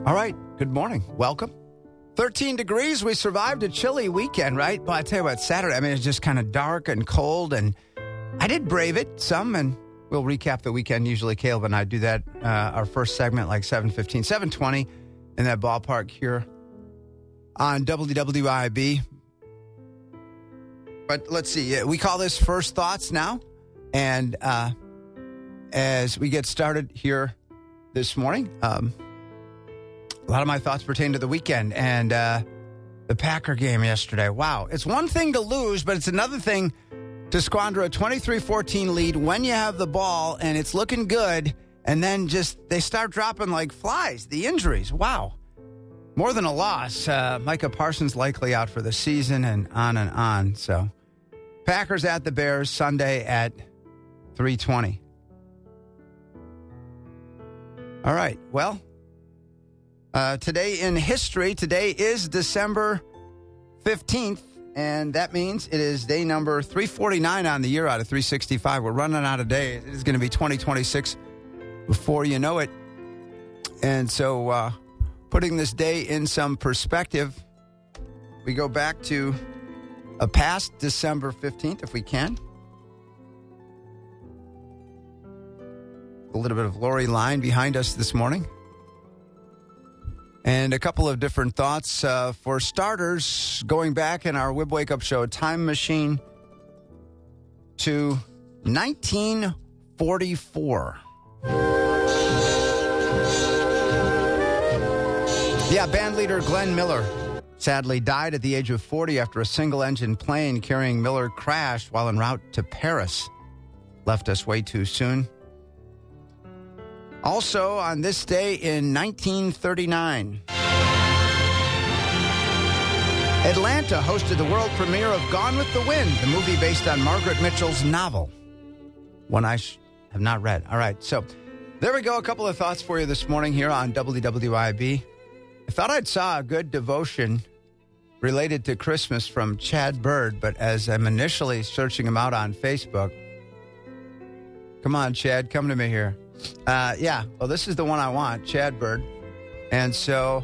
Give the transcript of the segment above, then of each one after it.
All right, good morning. Welcome. 13 degrees. We survived a chilly weekend, right? Well, I tell you what, Saturday, I mean, it's just kind of dark and cold, and I did brave it some, and we'll recap the weekend. Usually Caleb and I do that, our first segment, like 7:15, 7:20 in that ballpark here on WWIB. But let's see. We call this First Thoughts now, and as we get started here this morning, a lot of my thoughts pertain to the weekend and the Packer game yesterday. Wow. It's one thing to lose, but it's another thing to squander a 23-14 lead when you have the ball and it's looking good, and then just they start dropping like flies. The injuries. Wow. More than a loss. Micah Parsons likely out for the season and on. So Packers at the Bears Sunday at 3:20. All right. Well, today in history, today is December 15th, and that means it is day number 349 on the year out of 365. We're running out of days. It is going to be 2026 before you know it. And so putting this day in some perspective, we go back to a past December 15th, if we can. A little bit of Lori Line behind us this morning. And a couple of different thoughts. For starters, going back in our Wib Wake Up Show time machine to 1944. Yeah, band leader Glenn Miller sadly died at the age of 40 after a single-engine plane carrying Miller crashed while en route to Paris. Left us way too soon. Also, on this day in 1939, Atlanta hosted the world premiere of Gone with the Wind, the movie based on Margaret Mitchell's novel, one I have not read. All right, so there we go. A couple of thoughts for you this morning here on WWIB. I thought I'd saw a good devotion related to Christmas from Chad Bird, but as I'm initially searching him out on Facebook, come on, Chad, come to me here. Well, this is the one I want, Chad Bird. And so,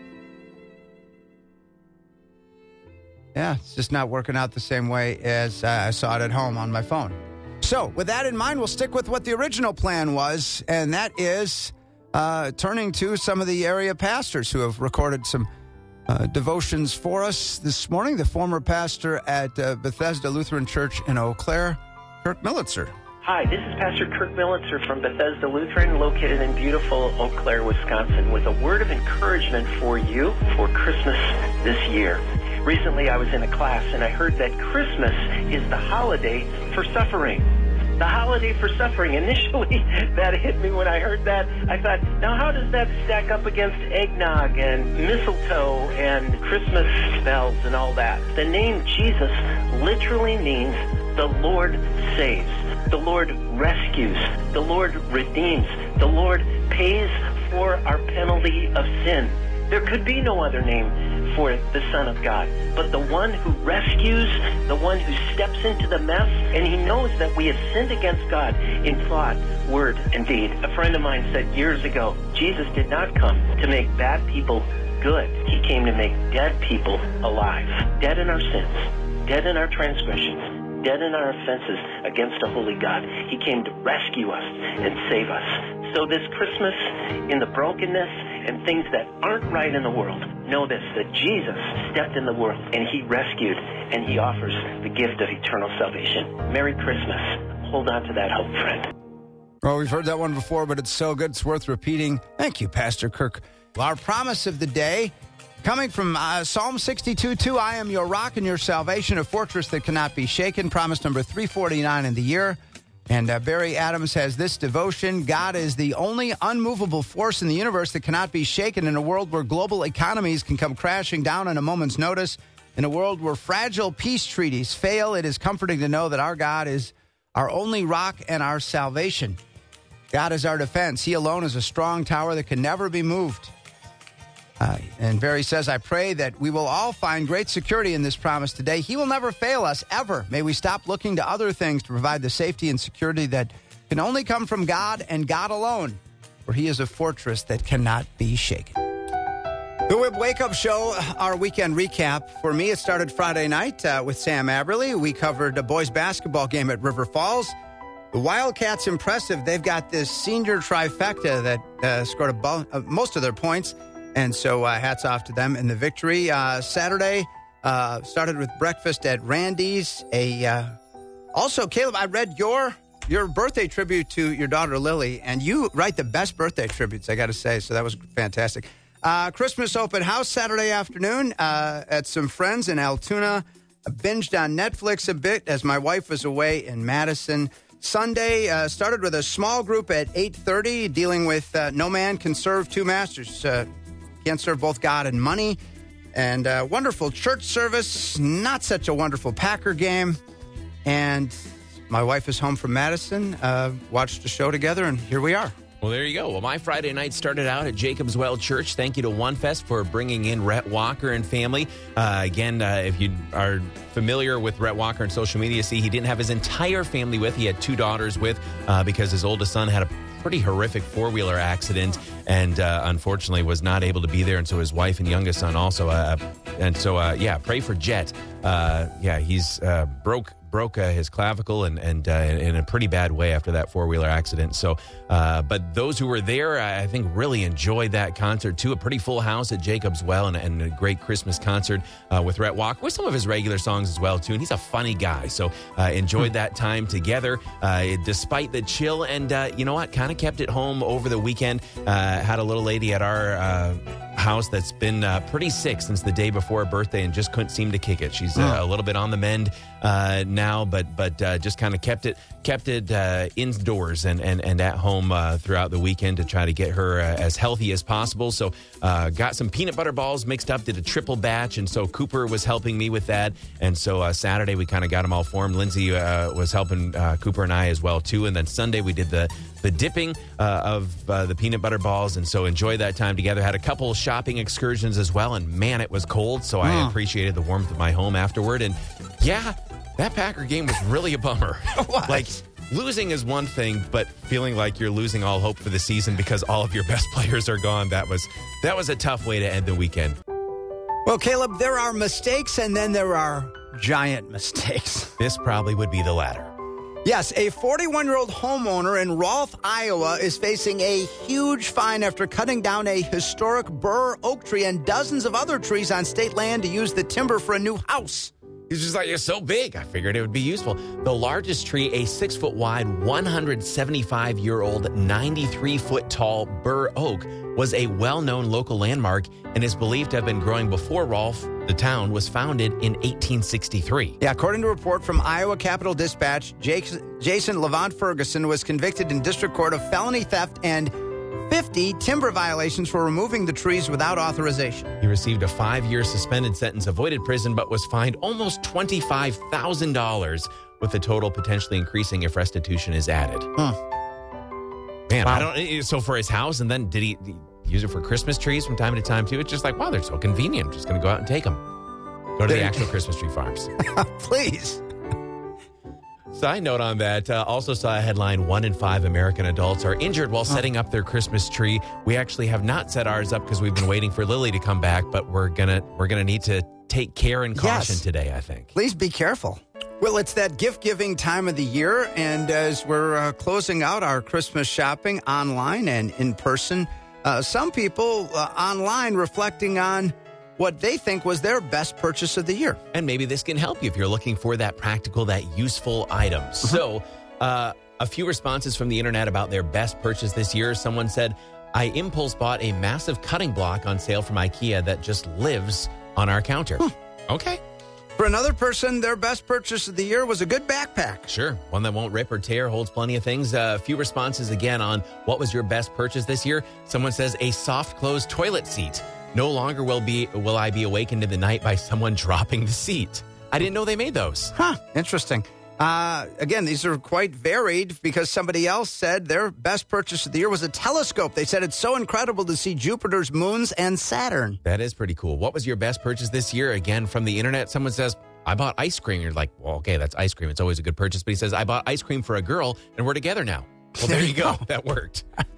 it's just not working out the same way as I saw it at home on my phone. So, with that in mind, we'll stick with what the original plan was, and that is turning to some of the area pastors who have recorded some devotions for us this morning. The former pastor at Bethesda Lutheran Church in Eau Claire, Kirk Militzer. Hi, this is Pastor Kirk Militzer from Bethesda Lutheran, located in beautiful Eau Claire, Wisconsin, with a word of encouragement for you for Christmas this year. Recently, I was in a class, and I heard that Christmas is the holiday for suffering. The holiday for suffering. Initially, that hit me when I heard that. I thought, now how does that stack up against eggnog and mistletoe and Christmas bells and all that? The name Jesus literally means the Lord saves. The Lord rescues. The Lord redeems. The Lord pays for our penalty of sin. There could be no other name for the Son of God, but the one who rescues, the one who steps into the mess, and he knows that we have sinned against God in thought, word, and deed. A friend of mine said years ago, Jesus did not come to make bad people good. He came to make dead people alive. Dead in our sins, dead in our transgressions, dead in our offenses against a holy God. He came to rescue us and save us. So this Christmas, in the brokenness and things that aren't right in the world, know this, that Jesus stepped in the world and he rescued and he offers the gift of eternal salvation. Merry Christmas. Hold on to that hope, friend. Well, we've heard that one before, but it's so good it's worth repeating. Thank you, Pastor Kirk. Our promise of the day, coming from Psalm 62:2, I am your rock and your salvation, a fortress that cannot be shaken. Promise number 349 in the year. And Barry Adams has this devotion: God is the only unmovable force in the universe that cannot be shaken. In a world where global economies can come crashing down on a moment's notice, in a world where fragile peace treaties fail, it is comforting to know that our God is our only rock and our salvation. God is our defense. He alone is a strong tower that can never be moved. And Barry says, I pray that we will all find great security in this promise today. He will never fail us, ever. May we stop looking to other things to provide the safety and security that can only come from God and God alone, for he is a fortress that cannot be shaken. The Whip Wake Up Show, our weekend recap. For me, it started Friday night with Sam Aberley. We covered a boys basketball game at River Falls. The Wildcats, impressive. They've got this senior trifecta that scored most of their points. And so hats off to them in the victory. Saturday started with breakfast at Randy's. Also, Caleb, I read your birthday tribute to your daughter, Lily, and you write the best birthday tributes, I got to say. So that was fantastic. Christmas open house Saturday afternoon at some friends in Altoona. I binged on Netflix a bit as my wife was away in Madison. Sunday started with a small group at 8:30 dealing with no man can serve two masters. Can't serve both God and money. And wonderful church service. Not such a wonderful Packer game. And my wife is home from Madison. Watched the show together, and here we are. Well, there you go. Well, my Friday night started out at Jacob's Well Church. Thank you to OneFest for bringing in Rhett Walker and family. If you are familiar with Rhett Walker on social media, see, he didn't have his entire family with. He had two daughters with because his oldest son had a pretty horrific four-wheeler accident and unfortunately was not able to be there. And so his wife and youngest son also. Pray for Jet. He's broke his clavicle and in a pretty bad way after that four-wheeler accident. So, but those who were there, I think, really enjoyed that concert too. A pretty full house at Jacob's Well and a great Christmas concert with Rhett Walker with some of his regular songs as well too. And he's a funny guy, so enjoyed that time together despite the chill. And you know what? Kind of kept it home over the weekend. Had a little lady at our house that's been pretty sick since the day before her birthday and just couldn't seem to kick it. She's a little bit on the mend now, but just kind of kept it indoors and at home throughout the weekend to try to get her as healthy as possible. So got some peanut butter balls mixed up, did a triple batch, and so Cooper was helping me with that. And so Saturday we kind of got them all formed. Lindsay was helping Cooper and I as well too. And then Sunday we did the dipping of the peanut butter balls, and so enjoyed that time together. Had a couple shopping excursions as well, and man, it was cold, so I appreciated the warmth of my home afterward. And yeah, that Packer game was really a bummer. Like, losing is one thing, but feeling like you're losing all hope for the season because all of your best players are gone, that was a tough way to end the weekend. Well, Caleb, there are mistakes, and then there are giant mistakes. This probably would be the latter. Yes, a 41-year-old homeowner in Rolfe, Iowa is facing a huge fine after cutting down a historic bur oak tree and dozens of other trees on state land to use the timber for a new house. He's just like, it's so big. I figured it would be useful. The largest tree, a 6-foot wide, 175-year-old, 93-foot-tall bur oak, was a well-known local landmark and is believed to have been growing before Rolfe, the town, was founded in 1863. Yeah, according to a report from Iowa Capital Dispatch, Jason Levant Ferguson was convicted in district court of felony theft and 50 timber violations for removing the trees without authorization. He received a 5-year suspended sentence, avoided prison, but was fined almost $25,000, with the total potentially increasing if restitution is added. Man, wow. So for his house, and then did he use it for Christmas trees from time to time too? It's just like, wow, they're so convenient. I'm just going to go out and take them. Go to the actual Christmas tree farms. Please. Side note on that, also saw a headline, 1 in 5 American adults are injured while setting up their Christmas tree. We actually have not set ours up because we've been waiting for Lily to come back, but we're gonna need to take care and caution today, I think. Please be careful. Well, it's that gift-giving time of the year, and as we're closing out our Christmas shopping online and in person, some people online reflecting on what they think was their best purchase of the year. And maybe this can help you if you're looking for that practical, that useful item. So a few responses from the internet about their best purchase this year. Someone said, I impulse bought a massive cutting block on sale from IKEA that just lives on our counter. Okay. For another person, their best purchase of the year was a good backpack. Sure. One that won't rip or tear, holds plenty of things. A few responses again on what was your best purchase this year. Someone says a soft close toilet seat. No longer will I be awakened in the night by someone dropping the seat. I didn't know they made those. Interesting. Again, these are quite varied because somebody else said their best purchase of the year was a telescope. They said it's so incredible to see Jupiter's moons and Saturn. That is pretty cool. What was your best purchase this year? Again, from the internet, someone says, I bought ice cream. You're like, well, okay, that's ice cream. It's always a good purchase. But he says, I bought ice cream for a girl and we're together now. Well, there you go. That worked.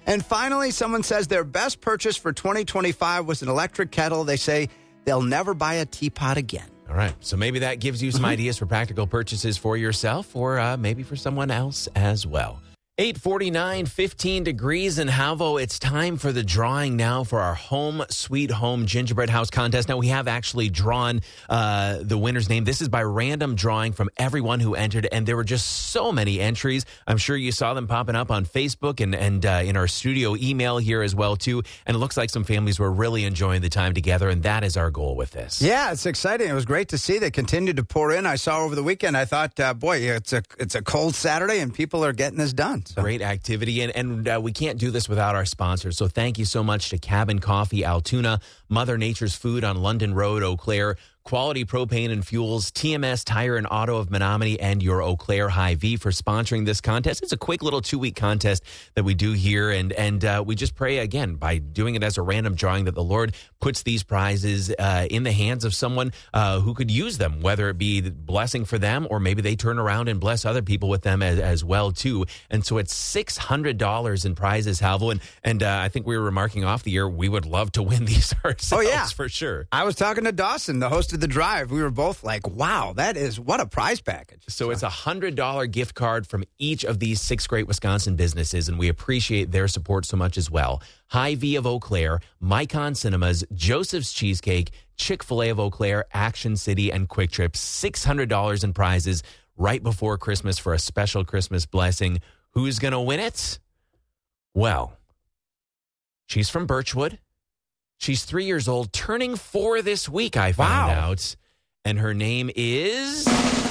And finally, someone says their best purchase for 2025 was an electric kettle. They say they'll never buy a teapot again. All right. So maybe that gives you some ideas for practical purchases for yourself or maybe for someone else as well. 8:49, 15 degrees in Halvo. It's time for the drawing now for our Home Sweet Home Gingerbread House contest. Now, we have actually drawn the winner's name. This is by random drawing from everyone who entered, and there were just so many entries. I'm sure you saw them popping up on Facebook and in our studio email here as well, too. And it looks like some families were really enjoying the time together, and that is our goal with this. Yeah, it's exciting. It was great to see. They continued to pour in. I saw over the weekend. I thought, boy, it's a cold Saturday, and people are getting this done. So. Great activity, and we can't do this without our sponsors. So thank you so much to Cabin Coffee Altoona, Mother Nature's Food on London Road, Eau Claire, Quality Propane and Fuels, TMS Tire and Auto of Menominee, and your Eau Claire Hy-Vee for sponsoring this contest. It's a quick little 2-week contest that we do here, and we just pray, again, by doing it as a random drawing, that the Lord puts these prizes in the hands of someone who could use them, whether it be the blessing for them or maybe they turn around and bless other people with them as well, too. And so it's $600 in prizes, Halvo, and I think we were remarking off the air, we would love to win these ourselves, for sure. I was talking to Dawson, the host of The Drive. We were both like, wow, what a prize package. So it's a $100 gift card from each of these 6 great Wisconsin businesses, and we appreciate their support so much as well. Hy-Vee of Eau Claire, Micon Cinemas, Joseph's Cheesecake, Chick-fil-A of Eau Claire, Action City, and Quick Trip. $600 in prizes right before Christmas for a special Christmas blessing. Who's going to win it? Well, she's from Birchwood. She's 3 years old, turning 4 this week, I found out. And her name is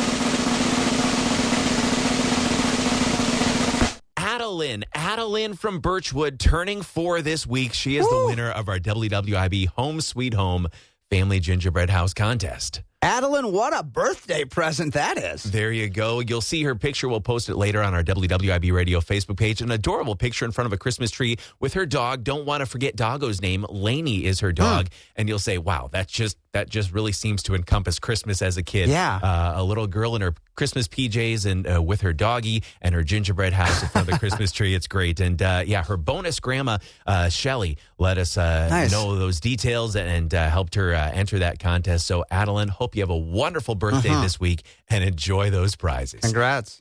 Adeline. Adeline from Birchwood, turning 4 this week. She is the winner of our WWIB Home Sweet Home Family Gingerbread House contest. Adeline, what a birthday present that is. There you go. You'll see her picture. We'll post it later on our WWIB Radio Facebook page. An adorable picture in front of a Christmas tree with her dog. Don't want to forget Doggo's name. Lainey is her dog. And you'll say, wow, that just really seems to encompass Christmas as a kid. Yeah. A little girl in her Christmas PJs and with her doggy and her gingerbread house in front of the Christmas tree. It's great. And her bonus grandma, Shelly, let us know those details and helped her enter that contest. So, Adeline, hope you have a wonderful birthday this week and enjoy those prizes. Congrats.